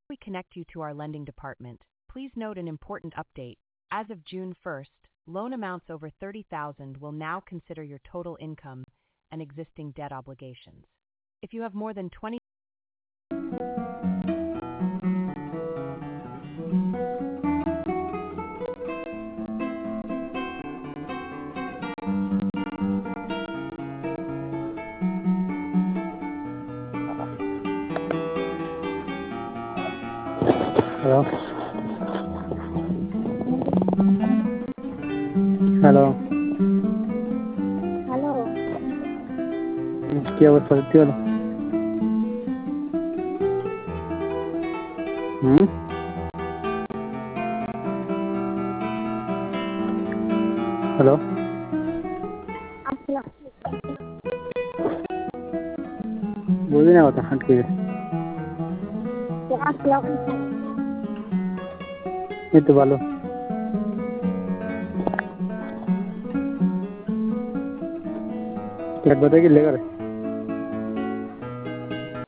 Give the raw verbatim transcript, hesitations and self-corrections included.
We connect you to our lending department. Please note an important update. As of June first, loan amounts over thirty thousand dollars will now consider your total income and existing debt obligations. If you have more than twenty hello hello hello, কি অবস্থা সত্যি হলো হুম hello আসসালাম। বুঝি না কথা হাঁটকে আসসালাম। এই তো ভালো এক কথা কি লেগে